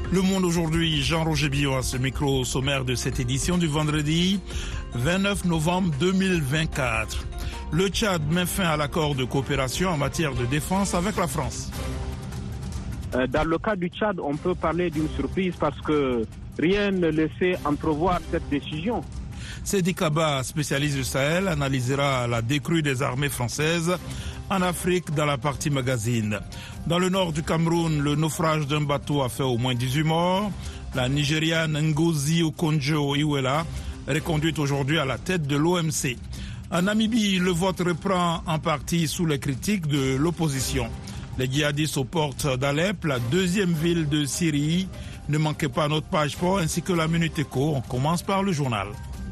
Le Monde aujourd'hui, Jean-Roger Billot à ce micro sommaire de cette édition du vendredi 29 novembre 2024. Le Tchad met fin à l'accord de coopération en matière de défense avec la France. Dans le cas du Tchad, on peut parler d'une surprise parce que rien ne laissait entrevoir cette décision. Sedi Kaba, spécialiste du Sahel, analysera la décrue des armées françaises en Afrique dans la partie magazine. Dans le nord du Cameroun, le naufrage d'un bateau a fait au moins 18 morts. La Nigériane Ngozi Okonjo-Iweala reconduite aujourd'hui à la tête de l'OMC. En Namibie, le vote reprend en partie sous les critiques de l'opposition. Les djihadistes aux portes d'Alep, la deuxième ville de Syrie. Ne manquez pas notre page sport ainsi que la Minute Éco. On commence par le journal.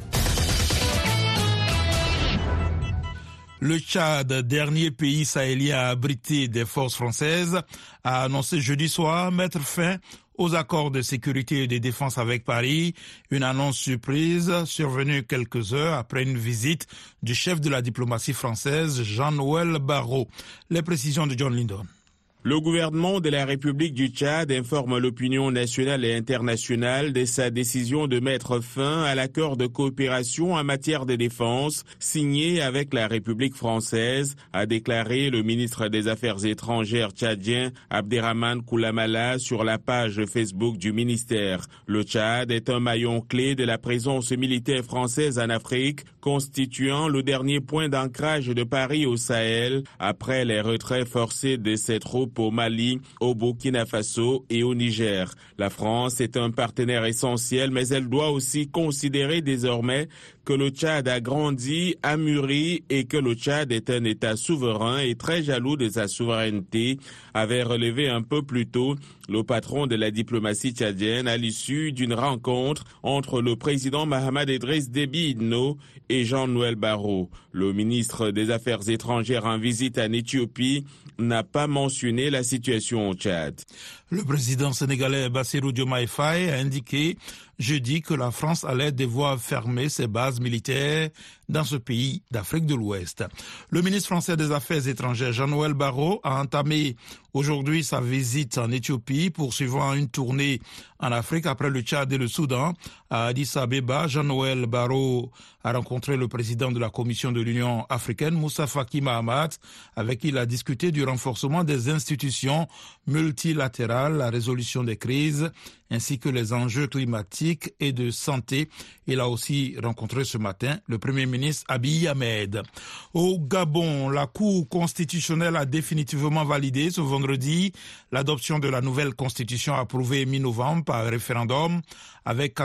Le Tchad, dernier pays sahélien à abriter des forces françaises, a annoncé jeudi soir mettre fin aux accords de sécurité et de défense avec Paris, une annonce surprise survenue quelques heures après une visite du chef de la diplomatie française, Jean-Noël Barrot. Les précisions de John Lindon. Le gouvernement de la République du Tchad informe l'opinion nationale et internationale de sa décision de mettre fin à l'accord de coopération en matière de défense signé avec la République française, a déclaré le ministre des Affaires étrangères tchadien Abderrahmane Koulamala sur la page Facebook du ministère. Le Tchad est un maillon clé de la présence militaire française en Afrique, constituant le dernier point d'ancrage de Paris au Sahel après les retraits forcés de ses troupes au Mali, au Burkina Faso et au Niger. La France est un partenaire essentiel, mais elle doit aussi considérer désormais que le Tchad a grandi, a mûri et que le Tchad est un État souverain et très jaloux de sa souveraineté, avait relevé un peu plus tôt le patron de la diplomatie tchadienne à l'issue d'une rencontre entre le président Mahamat Idriss Déby Itno et Jean-Noël Barrot. Le ministre des Affaires étrangères en visite en Éthiopie n'a pas mentionné la situation au Tchad. Le président sénégalais Bassirou Diomaye Faye a indiqué jeudi que la France allait devoir fermer ses bases militaires dans ce pays d'Afrique de l'Ouest. Le ministre français des Affaires étrangères Jean-Noël Barrot a entamé aujourd'hui sa visite en Éthiopie, poursuivant une tournée en Afrique après le Tchad et le Soudan. À Addis Abeba, Jean-Noël Barrot a rencontré le président de la Commission de l'Union africaine, Moussa Faki Mahamat, avec qui il a discuté du renforcement des institutions multilatérales, la résolution des crises, ainsi que les enjeux climatiques et de santé. Il a aussi rencontré ce matin le Premier ministre Abiy Ahmed. Au Gabon, la Cour constitutionnelle a définitivement validé ce vendredi l'adoption de la nouvelle constitution approuvée mi-novembre par référendum avec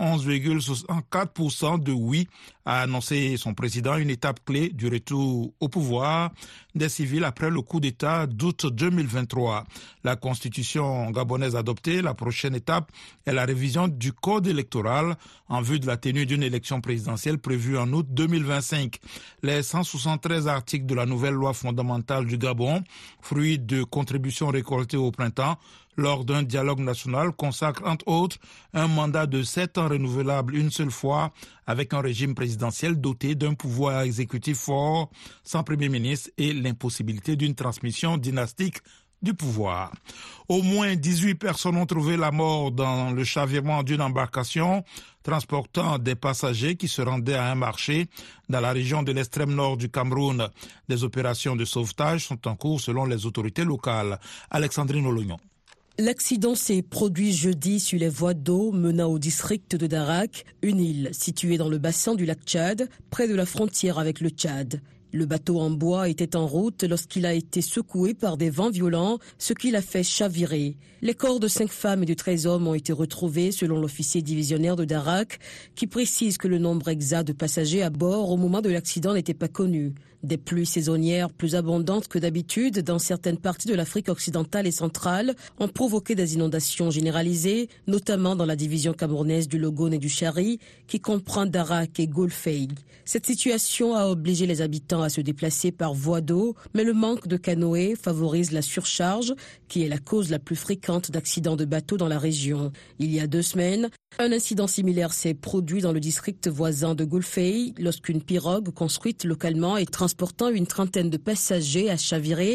91,64% de oui, a annoncé son président, une étape clé du retour au pouvoir des civils après le coup d'État d'août 2023. La constitution gabonaise adoptée, la prochaine étape est la révision du code électoral en vue de la tenue d'une élection présidentielle prévue en août 2025. Les 173 articles de la nouvelle loi fondamentale du Gabon, fruit de contributions récoltées au printemps, lors d'un dialogue national, consacre entre autres un mandat de 7 ans renouvelable une seule fois avec un régime présidentiel doté d'un pouvoir exécutif fort, sans premier ministre et l'impossibilité d'une transmission dynastique du pouvoir. Au moins 18 personnes ont trouvé la mort dans le chavirement d'une embarcation transportant des passagers qui se rendaient à un marché dans la région de l'extrême nord du Cameroun. Des opérations de sauvetage sont en cours selon les autorités locales. Alexandrine Olognon. L'accident s'est produit jeudi sur les voies d'eau menant au district de Darak, une île située dans le bassin du lac Tchad, près de la frontière avec le Tchad. Le bateau en bois était en route lorsqu'il a été secoué par des vents violents, ce qui l'a fait chavirer. Les corps de 5 femmes et de 13 hommes ont été retrouvés selon l'officier divisionnaire de Darak, qui précise que le nombre exact de passagers à bord au moment de l'accident n'était pas connu. Des pluies saisonnières plus abondantes que d'habitude dans certaines parties de l'Afrique occidentale et centrale ont provoqué des inondations généralisées, notamment dans la division camerounaise du Logone et du Chari, qui comprend Darak et Golfeig. Cette situation a obligé les habitants à se déplacer par voie d'eau, mais le manque de canoës favorise la surcharge, qui est la cause la plus fréquente d'accidents de bateaux dans la région. Il y a 2 semaines, un incident similaire s'est produit dans le district voisin de Golfeig, lorsqu'une pirogue construite localement et transportant une trentaine de passagers a chaviré,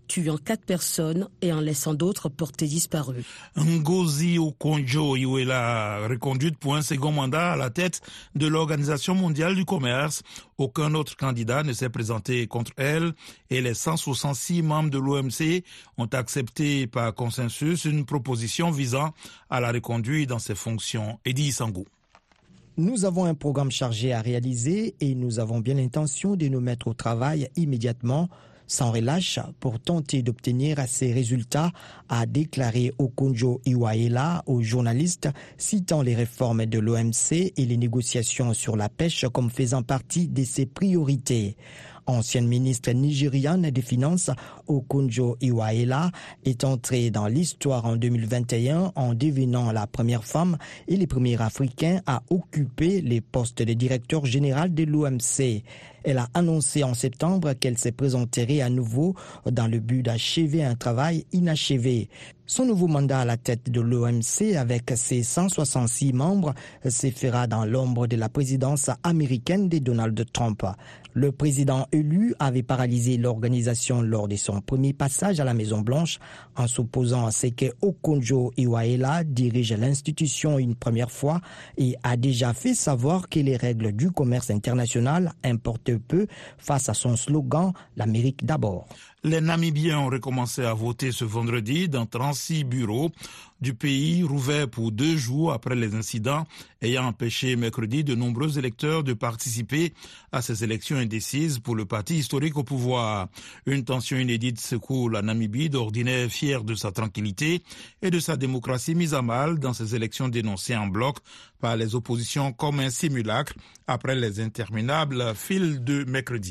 tuant 4 personnes et en laissant d'autres portées disparues. Ngozi Okonjo-Iweala, reconduite pour un second mandat à la tête de l'Organisation mondiale du commerce. Aucun autre candidat ne s'est présenté contre elle et les 166 membres de l'OMC ont accepté par consensus une proposition visant à la reconduire dans ses fonctions. Edi Sangou. Nous avons un programme chargé à réaliser et nous avons bien l'intention de nous mettre au travail immédiatement, sans relâche, pour tenter d'obtenir ces résultats, a déclaré Okonjo-Iweala aux journalistes, citant les réformes de l'OMC et les négociations sur la pêche comme faisant partie de ses priorités. Ancienne ministre nigériane des Finances, Okonjo-Iweala est entrée dans l'histoire en 2021 en devenant la première femme et le premier Africain à occuper les postes de directeur général de l'OMC. Elle a annoncé en septembre qu'elle se présenterait à nouveau dans le but d'achever un travail inachevé. Son nouveau mandat à la tête de l'OMC avec ses 166 membres se fera dans l'ombre de la présidence américaine de Donald Trump. Le président élu avait paralysé l'organisation lors de son premier passage à la Maison-Blanche en s'opposant à ce que Okonjo-Iweala dirige l'institution une première fois et a déjà fait savoir que les règles du commerce international importent peu face à son slogan « L'Amérique d'abord ». Les Namibiens ont recommencé à voter ce vendredi dans 36 bureaux du pays rouverts pour 2 jours après les incidents ayant empêché mercredi de nombreux électeurs de participer à ces élections indécises pour le parti historique au pouvoir. Une tension inédite secoue la Namibie, d'ordinaire fière de sa tranquillité et de sa démocratie mise à mal dans ces élections dénoncées en bloc par les oppositions comme un simulacre après les interminables files de mercredi.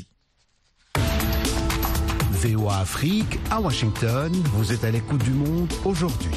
VOA Afrique, à Washington, vous êtes à l'écoute du monde aujourd'hui.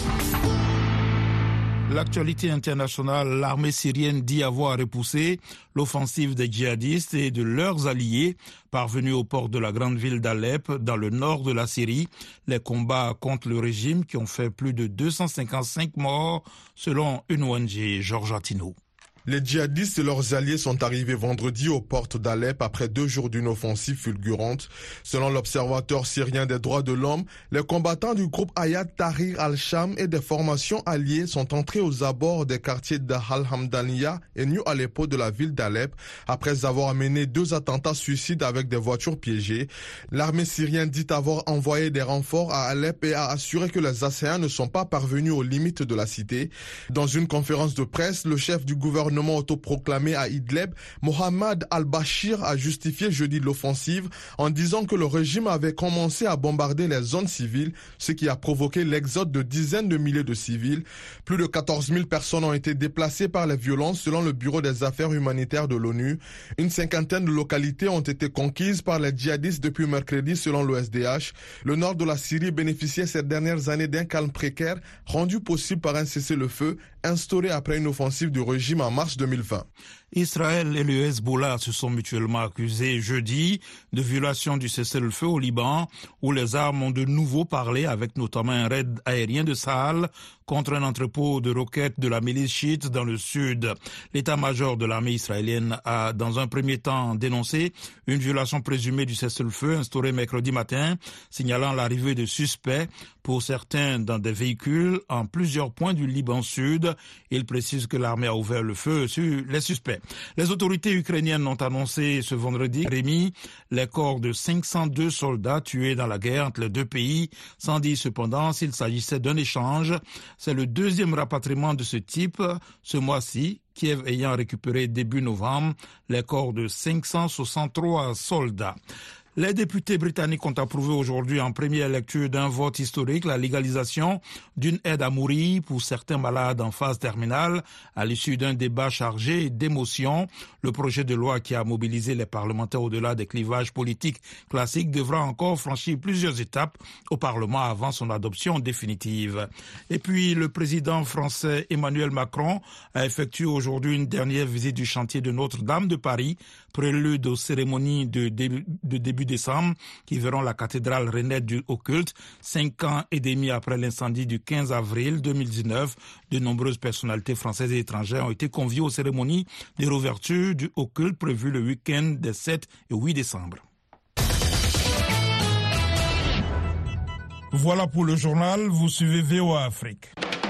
L'actualité internationale, l'armée syrienne dit avoir repoussé l'offensive des djihadistes et de leurs alliés parvenus au port de la grande ville d'Alep, dans le nord de la Syrie. Les combats contre le régime qui ont fait plus de 255 morts, selon une ONG. Georges Attino. Les djihadistes et leurs alliés sont arrivés vendredi aux portes d'Alep après 2 jours d'une offensive fulgurante. Selon l'Observateur syrien des droits de l'homme, les combattants du groupe Hayat Tahrir al-Sham et des formations alliées sont entrés aux abords des quartiers d'Al-Hamdaniya et New Aleppo de la ville d'Alep après avoir mené 2 attentats suicides avec des voitures piégées. L'armée syrienne dit avoir envoyé des renforts à Alep et a assuré que les assaillants ne sont pas parvenus aux limites de la cité. Dans une conférence de presse, le chef du gouvernement autoproclamé à Idlib, Mohamed al-Bashir a justifié jeudi l'offensive en disant que le régime avait commencé à bombarder les zones civiles, ce qui a provoqué l'exode de dizaines de milliers de civils. Plus de 14 000 personnes ont été déplacées par les violences selon le Bureau des affaires humanitaires de l'ONU. Une 50aine de localités ont été conquises par les djihadistes depuis mercredi selon l'OSDH. Le nord de la Syrie bénéficiait ces dernières années d'un calme précaire rendu possible par un cessez-le-feu instauré après une offensive du régime en mars 2020. Israël et le Hezbollah se sont mutuellement accusés jeudi de violation du cessez-le-feu au Liban, où les armes ont de nouveau parlé avec notamment un raid aérien de Sahel contre un entrepôt de roquettes de la milice chiite dans le sud. L'état-major de l'armée israélienne a dans un premier temps dénoncé une violation présumée du cessez-le-feu instauré mercredi matin, signalant l'arrivée de suspects pour certains dans des véhicules en plusieurs points du Liban sud. Il précise que l'armée a ouvert le feu sur les suspects. Les autorités ukrainiennes ont annoncé ce vendredi remis les corps de 502 soldats tués dans la guerre entre les 2 pays, sans dire cependant s'il s'agissait d'un échange. C'est le 2e rapatriement de ce type ce mois-ci, Kiev ayant récupéré début novembre les corps de 563 soldats. Les députés britanniques ont approuvé aujourd'hui en première lecture d'un vote historique la légalisation d'une aide à mourir pour certains malades en phase terminale à l'issue d'un débat chargé d'émotions. Le projet de loi qui a mobilisé les parlementaires au-delà des clivages politiques classiques devra encore franchir plusieurs étapes au Parlement avant son adoption définitive. Et puis, le président français Emmanuel Macron a effectué aujourd'hui une dernière visite du chantier de Notre-Dame de Paris, prélude aux cérémonies de début décembre qui verront la cathédrale renaître du haut-culte. 5 ans et demi après l'incendie du 15 avril 2019, de nombreuses personnalités françaises et étrangères ont été conviées aux cérémonies de réouverture du haut-culte prévues le week-end des 7 et 8 décembre. Voilà pour le journal, vous suivez VOA Afrique.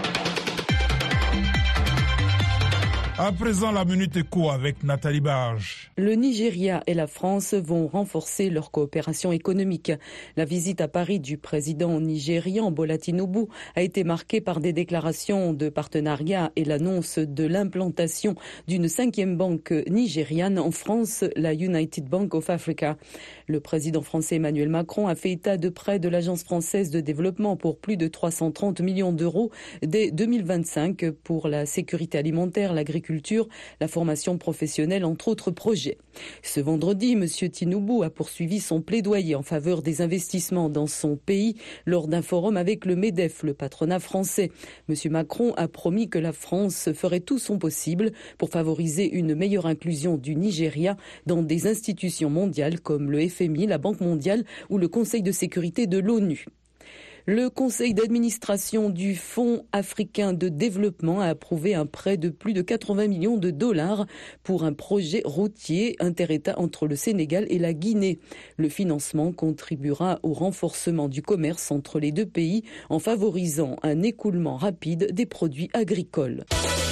À présent, la Minute Éco avec Nathalie Barge. Le Nigeria et la France vont renforcer leur coopération économique. La visite à Paris du président nigérian Bola Tinubu a été marquée par des déclarations de partenariat et l'annonce de l'implantation d'une 5e banque nigériane en France, la United Bank of Africa. Le président français Emmanuel Macron a fait état de prêts de l'Agence française de développement pour plus de 330 millions d'euros dès 2025 pour la sécurité alimentaire, l'agriculture, la formation professionnelle, entre autres projets. Ce vendredi, M. Tinubu a poursuivi son plaidoyer en faveur des investissements dans son pays lors d'un forum avec le MEDEF, le patronat français. M. Macron a promis que la France ferait tout son possible pour favoriser une meilleure inclusion du Nigeria dans des institutions mondiales comme le FMI, la Banque mondiale ou le Conseil de sécurité de l'ONU. Le conseil d'administration du Fonds africain de développement a approuvé un prêt de plus de 80 millions de dollars pour un projet routier inter-État entre le Sénégal et la Guinée. Le financement contribuera au renforcement du commerce entre les deux pays en favorisant un écoulement rapide des produits agricoles.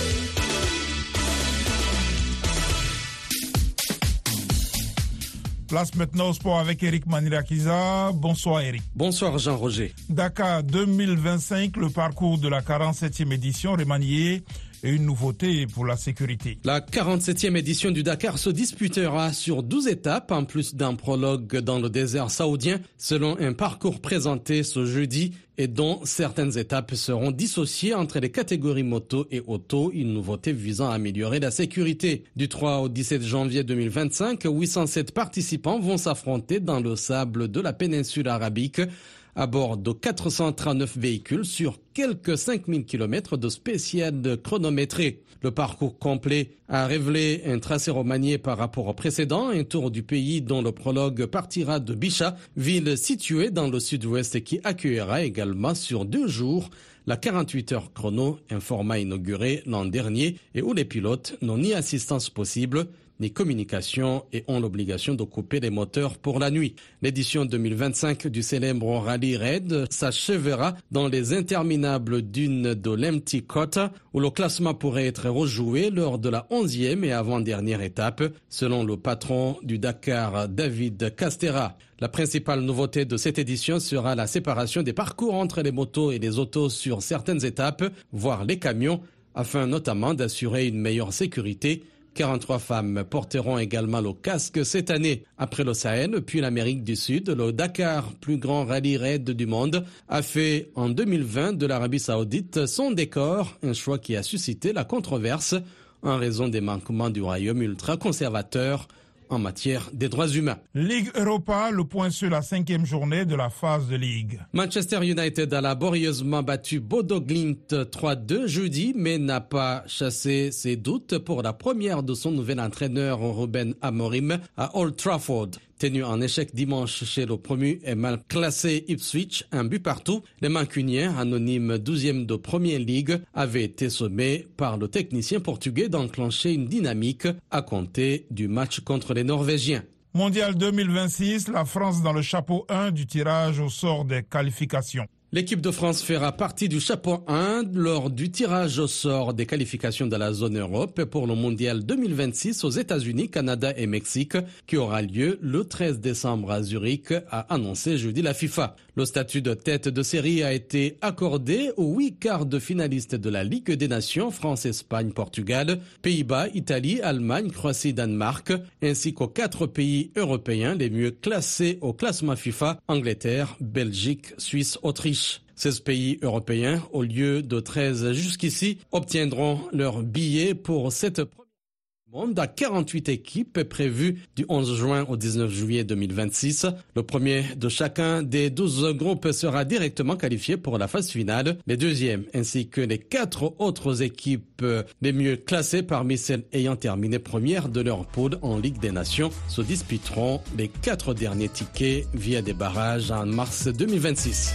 Place maintenant au sport avec Eric Manirakiza. Bonsoir Eric. Bonsoir Jean-Roger. Dakar 2025, le parcours de la 47e édition remanié et une nouveauté pour la sécurité. La 47e édition du Dakar se disputera sur 12 étapes, en plus d'un prologue dans le désert saoudien, selon un parcours présenté ce jeudi et dont certaines étapes seront dissociées entre les catégories moto et auto, une nouveauté visant à améliorer la sécurité. Du 3 au 17 janvier 2025, 807 participants vont s'affronter dans le sable de la péninsule arabique, à bord de 439 véhicules sur quelques 5000 km de spéciales chronométrées. Le parcours complet a révélé un tracé remanié par rapport au précédent, un tour du pays dont le prologue partira de Bicha, ville située dans le sud-ouest qui accueillera également sur 2 jours la 48 heures chrono, un format inauguré l'an dernier et où les pilotes n'ont ni assistance possible ni communication et ont l'obligation de couper les moteurs pour la nuit. L'édition 2025 du célèbre Rally Raid s'achèvera dans les interminables dunes de l'Empty Cota, où le classement pourrait être rejoué lors de la 11e et avant-dernière étape, selon le patron du Dakar, David Castera. La principale nouveauté de cette édition sera la séparation des parcours entre les motos et les autos sur certaines étapes, voire les camions, afin notamment d'assurer une meilleure sécurité. 43 femmes porteront également le casque cette année. Après le Sahel, puis l'Amérique du Sud, le Dakar, plus grand rallye raid du monde, a fait en 2020 de l'Arabie Saoudite son décor, un choix qui a suscité la controverse en raison des manquements du royaume ultra-conservateur en matière des droits humains. Ligue Europa, le point sur la 5e journée de la phase de Ligue. Manchester United a laborieusement battu Bodo Glimt 3-2 jeudi, mais n'a pas chassé ses doutes pour la première de son nouvel entraîneur Ruben Amorim à Old Trafford. Tenu en échec dimanche chez le promu et mal classé Ipswich, un but partout, les Mancuniens, anonymes 12e de Premier League, avaient été sommés par le technicien portugais d'enclencher une dynamique à compter du match contre les Norvégiens. Mondial 2026, la France dans le chapeau 1 du tirage au sort des qualifications. L'équipe de France fera partie du chapeau 1 lors du tirage au sort des qualifications de la zone Europe pour le Mondial 2026 aux États-Unis, Canada et Mexique, qui aura lieu le 13 décembre à Zurich, a annoncé jeudi la FIFA. Le statut de tête de série a été accordé aux 8 quarts de finalistes de la Ligue des Nations, France, Espagne, Portugal, Pays-Bas, Italie, Allemagne, Croatie, Danemark, ainsi qu'aux 4 pays européens les mieux classés au classement FIFA, Angleterre, Belgique, Suisse, Autriche. 16 pays européens, au lieu de 13 jusqu'ici, obtiendront leur billet pour cette première monde à 48 équipes prévues du 11 juin au 19 juillet 2026. Le premier de chacun des 12 groupes sera directement qualifié pour la phase finale. Les deuxièmes ainsi que les 4 autres équipes les mieux classées parmi celles ayant terminé première de leur poule en Ligue des Nations se disputeront les 4 derniers tickets via des barrages en mars 2026.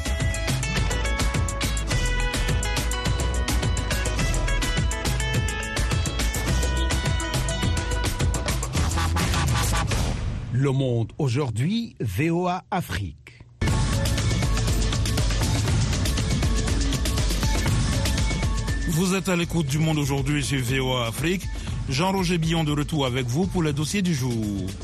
Le Monde aujourd'hui, VOA Afrique. Vous êtes à l'écoute du Monde aujourd'hui sur VOA Afrique. Jean-Roger Billon de retour avec vous pour les dossiers du jour.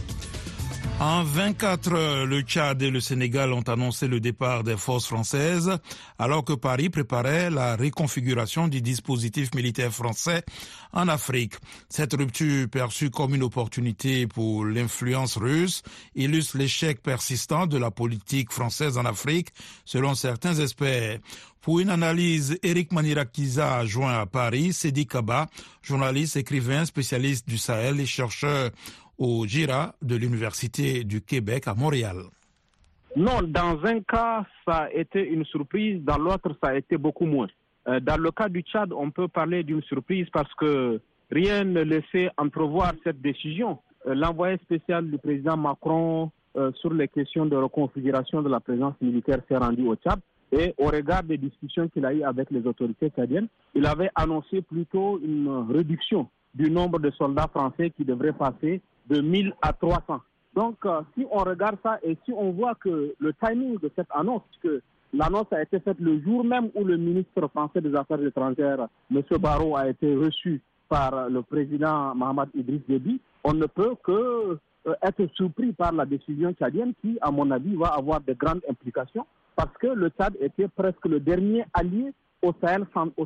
En 24 heures, le Tchad et le Sénégal ont annoncé le départ des forces françaises, alors que Paris préparait la reconfiguration du dispositif militaire français en Afrique. Cette rupture, perçue comme une opportunité pour l'influence russe, illustre l'échec persistant de la politique française en Afrique, selon certains experts. Pour une analyse, Éric Manirakiza a joint à Paris Sedi Kaba, journaliste, écrivain, spécialiste du Sahel et chercheur au GIRA de l'Université du Québec à Montréal. Non, dans un cas, ça a été une surprise, dans l'autre, ça a été beaucoup moins. Dans le cas du Tchad, on peut parler d'une surprise parce que rien ne laissait entrevoir cette décision. L'envoyé spécial du président Macron sur les questions de reconfiguration de la présence militaire s'est rendu au Tchad. Et au regard des discussions qu'il a eues avec les autorités tchadiennes, il avait annoncé plutôt une réduction du nombre de soldats français qui devrait passer de 1000 à 300. Donc, si on regarde ça et si on voit que le timing de cette annonce, que l'annonce a été faite le jour même où le ministre français des Affaires étrangères, M. Barrot, a été reçu par le président Mahamat Idriss Déby, on ne peut que être surpris par la décision tchadienne qui, à mon avis, va avoir de grandes implications parce que le Tchad était presque le dernier allié au Sahel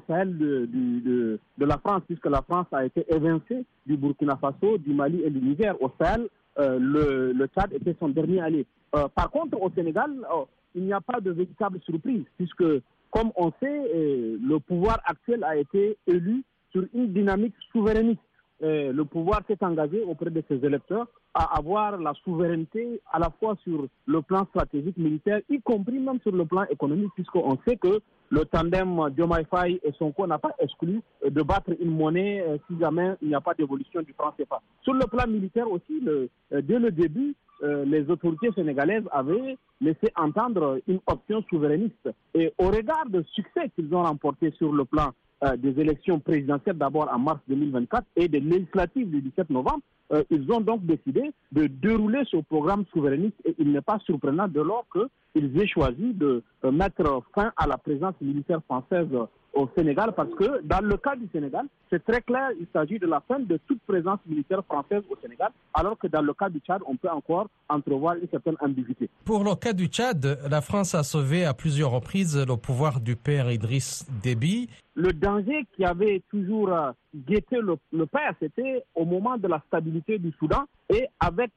de la France, puisque la France a été évincée du Burkina Faso, du Mali et du Niger. Au Sahel, le Tchad était son dernier allié. Par contre, au Sénégal, il n'y a pas de véritable surprise, puisque, comme on sait, le pouvoir actuel a été élu sur une dynamique souverainiste. Le pouvoir s'est engagé auprès de ses électeurs à avoir la souveraineté à la fois sur le plan stratégique militaire, y compris même sur le plan économique, puisqu'on sait que le tandem Diomaye Faye et Sonko n'a pas exclu de battre une monnaie si jamais il n'y a pas d'évolution du franc CFA. Sur le plan militaire aussi, dès le début, les autorités sénégalaises avaient laissé entendre une option souverainiste. Et au regard du succès qu'ils ont remporté sur le plan des élections présidentielles d'abord en mars 2024 et des législatives du 17 novembre, ils ont donc décidé de dérouler ce programme souverainiste et il n'est pas surprenant dès lors qu'ils aient choisi de mettre fin à la présence militaire française au Sénégal parce que dans le cas du Sénégal, c'est très clair, il s'agit de la fin de toute présence militaire française au Sénégal, alors que dans le cas du Tchad, on peut encore entrevoir une certaine ambiguïté. Pour le cas du Tchad, la France a sauvé à plusieurs reprises le pouvoir du père Idriss Déby. Le danger qui avait toujours guetté le père, c'était au moment de la stabilité du Soudan et avec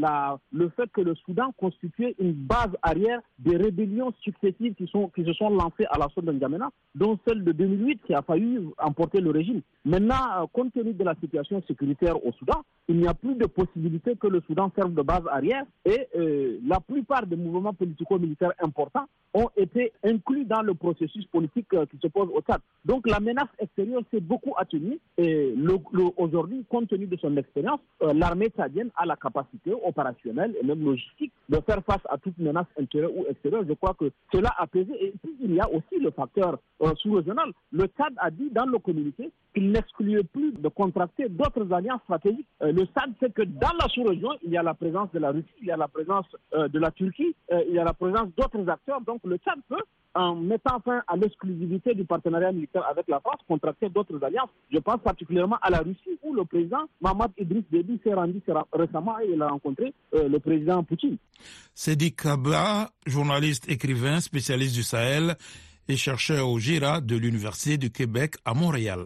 le fait que le Soudan constituait une base arrière des rébellions successives qui se sont lancées à l'assaut de N'Djamena, dont celle de 2008 qui a failli emporter le régime. Maintenant, compte tenu de la situation sécuritaire au Soudan, il n'y a plus de possibilité que le Soudan serve de base arrière et la plupart des mouvements politico-militaires importants ont été inclus dans le processus politique qui se pose au Tchad. Donc la menace extérieure s'est beaucoup atténuée et aujourd'hui, compte tenu de son expérience, l'armée tchadienne a la capacité opérationnelle et même logistique de faire face à toute menace intérieure ou extérieure. Je crois que cela a pesé. Et puis il y a aussi le facteur sous-régional. Le Tchad a dit dans le communiqué qu'il n'excluait plus de contracter d'autres alliances stratégiques. Le Tchad sait que dans la sous-région, il y a la présence de la Russie, il y a la présence de la Turquie, il y a la présence d'autres acteurs. Donc le Tchad peut, en mettant fin à l'exclusivité du partenariat militaire avec la France, contracter d'autres alliances. Je pense particulièrement à la Russie où le président Mahamat Idriss Déby s'est rendu récemment et il a rencontré le président Poutine. Sedi Kaba, journaliste, écrivain, spécialiste du Sahel et chercheur au GIRA de l'Université du Québec à Montréal.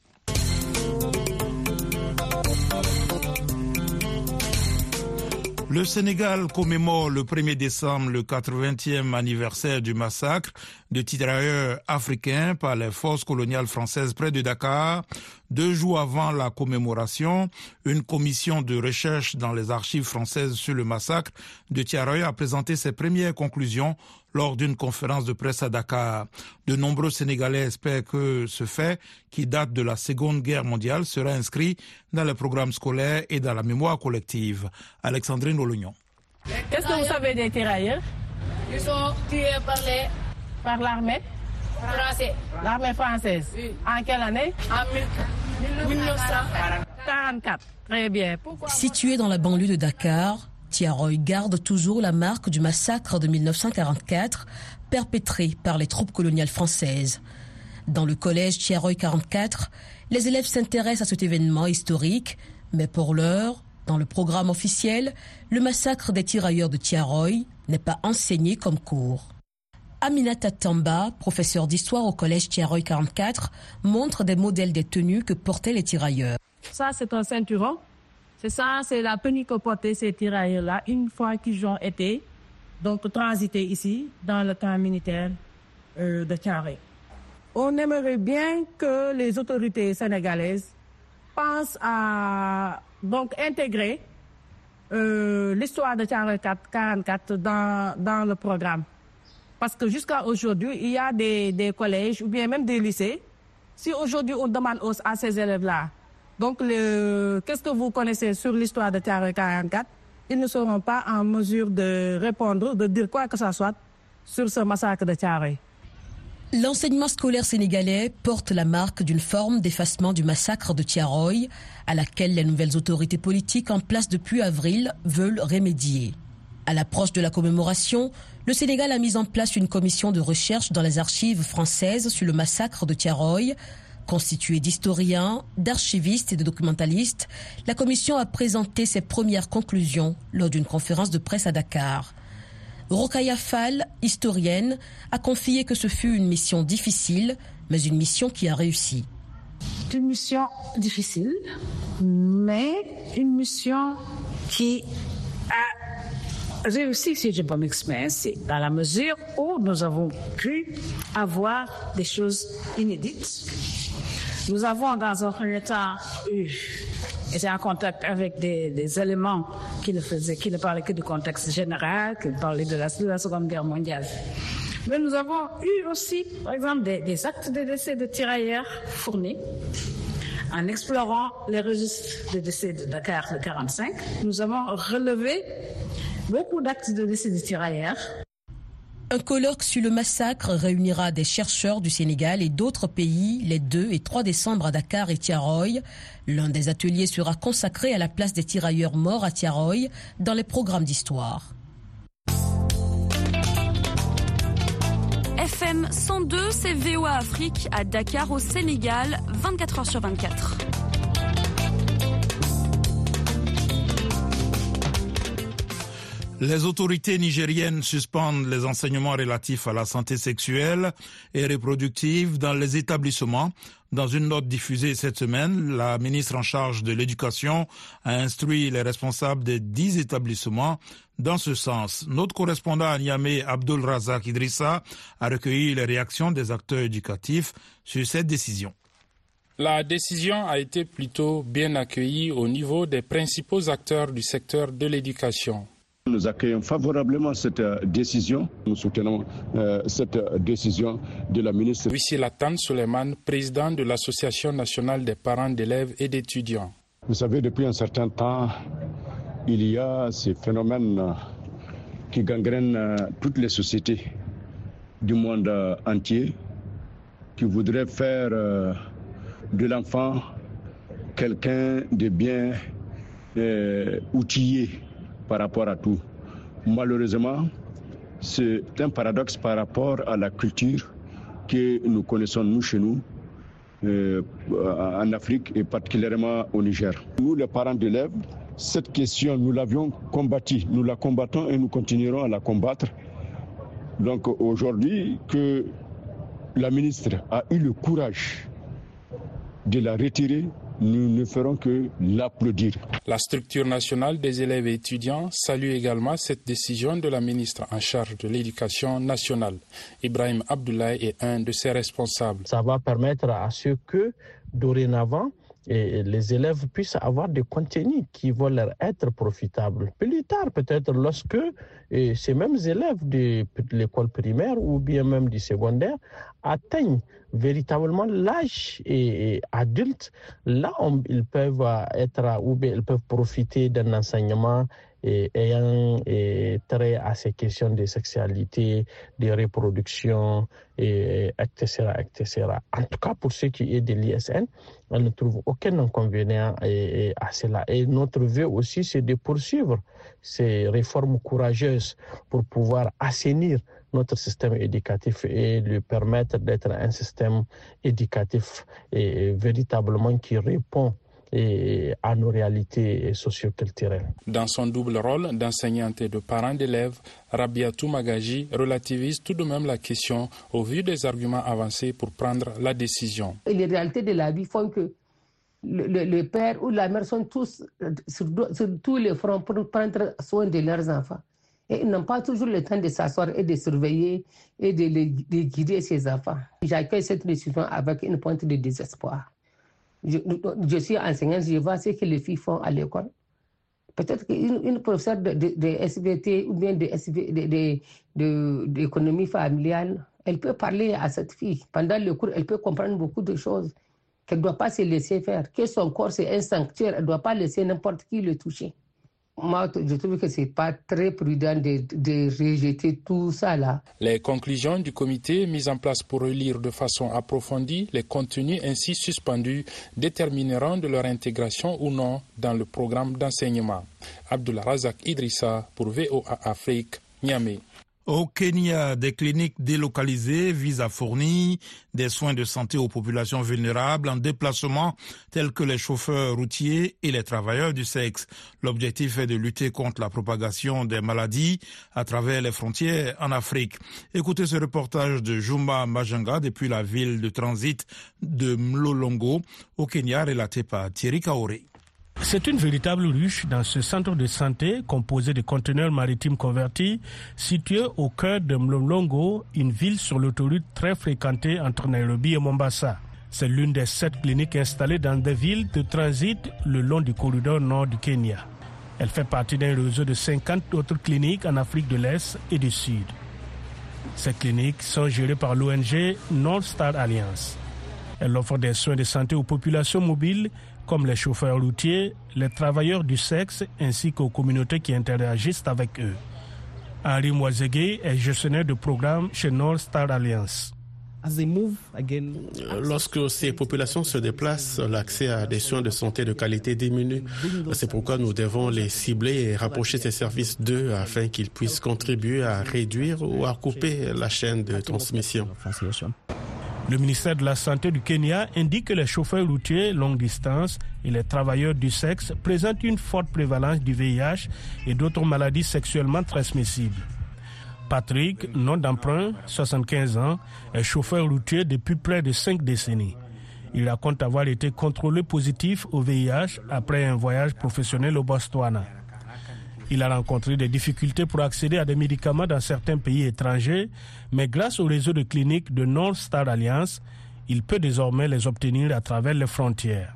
Le Sénégal commémore le 1er décembre le 80e anniversaire du massacre de tirailleurs africains par les forces coloniales françaises près de Dakar. 2 jours avant la commémoration, une commission de recherche dans les archives françaises sur le massacre de tirailleurs a présenté ses premières conclusions lors d'une conférence de presse à Dakar. De nombreux Sénégalais espèrent que ce fait, qui date de la Seconde Guerre mondiale, sera inscrit dans les programmes scolaires et dans la mémoire collective. Alexandrine Olognon. Qu'est-ce que vous savez des tirailleurs? Ils sont tués par l'armée française. L'armée française. Oui. En quelle année? En 1944. Très bien. Pourquoi? Situé dans la banlieue de Dakar, Thiaroye garde toujours la marque du massacre de 1944 perpétré par les troupes coloniales françaises. Dans le collège Thiaroye 44, les élèves s'intéressent à cet événement historique, mais pour l'heure, dans le programme officiel, le massacre des tirailleurs de Thiaroye n'est pas enseigné comme cours. Aminata Tamba, professeure d'histoire au collège Thiaroye 44, montre des modèles des tenues que portaient les tirailleurs. Ça, c'est un ceinturon. C'est la tenue que portaient ces tirailleurs-là une fois qu'ils ont été transités ici, dans le camp militaire de Thiaroye. On aimerait bien que les autorités sénégalaises pensent à intégrer l'histoire de Thiaroye 44 dans le programme. Parce que jusqu'à aujourd'hui, il y a des collèges ou bien même des lycées. Si aujourd'hui on demande à ces élèves-là, qu'est-ce que vous connaissez sur l'histoire de Thiaroye 44, ils ne seront pas en mesure de répondre, de dire quoi que ce soit sur ce massacre de Thiaroye. L'enseignement scolaire sénégalais porte la marque d'une forme d'effacement du massacre de Thiaroye, à laquelle les nouvelles autorités politiques en place depuis avril veulent remédier. À l'approche de la commémoration, le Sénégal a mis en place une commission de recherche dans les archives françaises sur le massacre de Thiaroye. Constituée d'historiens, d'archivistes et de documentalistes, la commission a présenté ses premières conclusions lors d'une conférence de presse à Dakar. Rokhaya Fall, historienne, a confié que ce fut une mission difficile, mais une mission qui a réussi. Une mission difficile, mais une mission qui a réussi, si je peux m'exprimer, dans la mesure où nous avons pu avoir des choses inédites. Nous avons, dans un premier temps, été en contact avec des éléments qui ne parlaient que du contexte général, qui parlaient de la Seconde Guerre mondiale. Mais nous avons eu aussi, par exemple, des actes de décès de tirailleurs fournis. En explorant les registres de décès de Dakar de 1945, nous avons relevé beaucoup d'actes de décès de tirailleurs. Un colloque sur le massacre réunira des chercheurs du Sénégal et d'autres pays les 2 et 3 décembre à Dakar et Thiaroye. L'un des ateliers sera consacré à la place des tirailleurs morts à Thiaroye dans les programmes d'histoire. FM 102, c'est VOA Afrique à Dakar au Sénégal, 24h sur 24. Les autorités nigériennes suspendent les enseignements relatifs à la santé sexuelle et reproductive dans les établissements. Dans une note diffusée cette semaine, la ministre en charge de l'Éducation a instruit les responsables des 10 établissements dans ce sens. Notre correspondant à Niamey, Abdul Razak Idrissa, a recueilli les réactions des acteurs éducatifs sur cette décision. La décision a été plutôt bien accueillie au niveau des principaux acteurs du secteur de l'éducation. Nous accueillons favorablement cette décision. Nous soutenons cette décision de la ministre. Wissi Latan Suleiman, président de l'Association nationale des parents d'élèves et d'étudiants. Vous savez, depuis un certain temps, il y a ces phénomènes qui gangrènent toutes les sociétés du monde entier, qui voudraient faire de l'enfant quelqu'un de bien outillé par rapport à tout. Malheureusement, c'est un paradoxe par rapport à la culture que nous connaissons nous chez nous, en Afrique et particulièrement au Niger. Nous, les parents d'élèves, cette question, nous l'avions combattue, nous la combattons et nous continuerons à la combattre. Donc aujourd'hui, que la ministre a eu le courage de la retirer, nous ne ferons que l'applaudir. La structure nationale des élèves et étudiants salue également cette décision de la ministre en charge de l'éducation nationale. Ibrahim Abdoulaye est un de ses responsables. Ça va permettre à ce que, dorénavant, les élèves puissent avoir des contenus qui vont leur être profitables. Plus tard, peut-être, lorsque ces mêmes élèves de l'école primaire ou bien même du secondaire atteignent véritablement l'âge adulte, là ils peuvent être ou bien ils peuvent profiter d'un enseignement ayant trait à ces questions de sexualité, de reproduction, etc., etc. En tout cas, pour ce qui est de l'ISN, on ne trouve aucun inconvénient à cela. Et notre vœu aussi, c'est de poursuivre ces réformes courageuses pour pouvoir assainir notre système éducatif et lui permettre d'être un système éducatif et véritablement qui répond à nos réalités socio-culturelles. Dans son double rôle d'enseignante et de parent d'élèves, Rabiatou Magaji relativise tout de même la question au vu des arguments avancés pour prendre la décision. Et les réalités de la vie font que le père ou la mère sont tous sur tous les fronts pour prendre soin de leurs enfants. Et ils n'ont pas toujours le temps de s'asseoir et de surveiller et de guider ces enfants. J'accueille cette décision avec une pointe de désespoir. Je suis enseignante, je vois ce que les filles font à l'école. Peut-être qu'une professeure de SVT ou bien d'économie familiale, elle peut parler à cette fille. Pendant le cours, elle peut comprendre beaucoup de choses qu'elle ne doit pas se laisser faire. Que son corps, c'est un sanctuaire, elle ne doit pas laisser n'importe qui le toucher. Moi, je trouve que ce n'est pas très prudent de rejeter tout ça là. Les conclusions du comité mises en place pour relire de façon approfondie les contenus ainsi suspendus détermineront de leur intégration ou non dans le programme d'enseignement. Abdullah Razak Idrissa pour VOA Afrique, Niamey. Au Kenya, des cliniques délocalisées visent à fournir des soins de santé aux populations vulnérables en déplacement tels que les chauffeurs routiers et les travailleurs du sexe. L'objectif est de lutter contre la propagation des maladies à travers les frontières en Afrique. Écoutez ce reportage de Juma Majanga depuis la ville de transit de Mlolongo au Kenya relaté par Thierry Kaoré. C'est une véritable ruche dans ce centre de santé composé de conteneurs maritimes convertis situé au cœur de Mlolongo, une ville sur l'autoroute très fréquentée entre Nairobi et Mombasa. C'est l'une des 7 cliniques installées dans des villes de transit le long du corridor nord du Kenya. Elle fait partie d'un réseau de 50 autres cliniques en Afrique de l'Est et du Sud. Ces cliniques sont gérées par l'ONG North Star Alliance. Elle offre des soins de santé aux populations mobiles comme les chauffeurs routiers, les travailleurs du sexe ainsi qu'aux communautés qui interagissent avec eux. Henri Mwazege est gestionnaire de programme chez North Star Alliance. Lorsque ces populations se déplacent, l'accès à des soins de santé de qualité diminue. C'est pourquoi nous devons les cibler et rapprocher ces services d'eux afin qu'ils puissent contribuer à réduire ou à couper la chaîne de transmission. Le ministère de la Santé du Kenya indique que les chauffeurs routiers longue distance et les travailleurs du sexe présentent une forte prévalence du VIH et d'autres maladies sexuellement transmissibles. Patrick, nom d'emprunt, 75 ans, est chauffeur routier depuis près de 5 décennies. Il raconte avoir été contrôlé positif au VIH après un voyage professionnel au Botswana. Il a rencontré des difficultés pour accéder à des médicaments dans certains pays étrangers, mais grâce au réseau de cliniques de North Star Alliance, il peut désormais les obtenir à travers les frontières.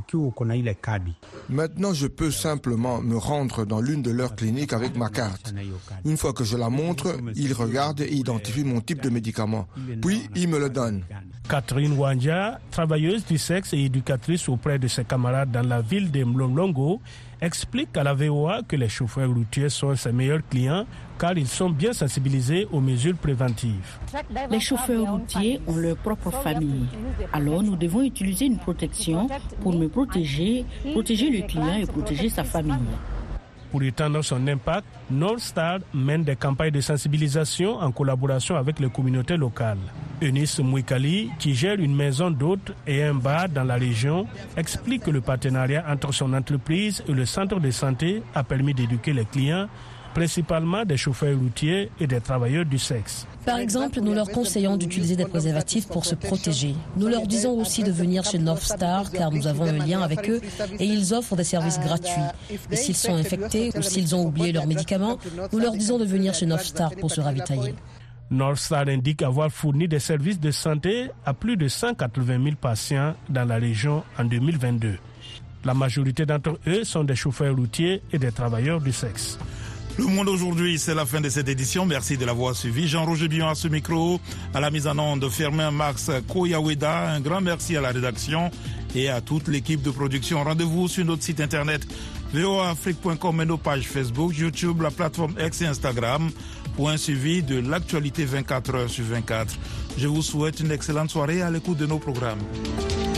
Maintenant, je peux simplement me rendre dans l'une de leurs cliniques avec ma carte. Une fois que je la montre, ils regardent et identifient mon type de médicament. Puis, ils me le donnent. Catherine Wanja, travailleuse du sexe et éducatrice auprès de ses camarades dans la ville de Mlolongo, explique à la VOA que les chauffeurs routiers sont ses meilleurs clients car ils sont bien sensibilisés aux mesures préventives. Les chauffeurs routiers ont leur propre famille. Alors nous devons utiliser une protection pour me protéger le client et protéger sa famille. Pour étendre son impact, North Star mène des campagnes de sensibilisation en collaboration avec les communautés locales. Eunice Mwikali, qui gère une maison d'hôtes et un bar dans la région, explique que le partenariat entre son entreprise et le centre de santé a permis d'éduquer les clients, principalement des chauffeurs routiers et des travailleurs du sexe. Par exemple, nous leur conseillons d'utiliser des préservatifs pour se protéger. Nous leur disons aussi de venir chez North Star car nous avons un lien avec eux et ils offrent des services gratuits. Et s'ils sont infectés ou s'ils ont oublié leurs médicaments, nous leur disons de venir chez North Star pour se ravitailler. North Star indique avoir fourni des services de santé à plus de 180 000 patients dans la région en 2022. La majorité d'entre eux sont des chauffeurs routiers et des travailleurs du sexe. Le Monde aujourd'hui, c'est la fin de cette édition. Merci de l'avoir suivi. Jean-Roger Bion à ce micro, à la mise en onde de Firmin Max Koyaweda. Un grand merci à la rédaction et à toute l'équipe de production. Rendez-vous sur notre site internet voaafrique.com et nos pages Facebook, YouTube, la plateforme X et Instagram pour un suivi de l'actualité 24 heures sur 24. Je vous souhaite une excellente soirée à l'écoute de nos programmes.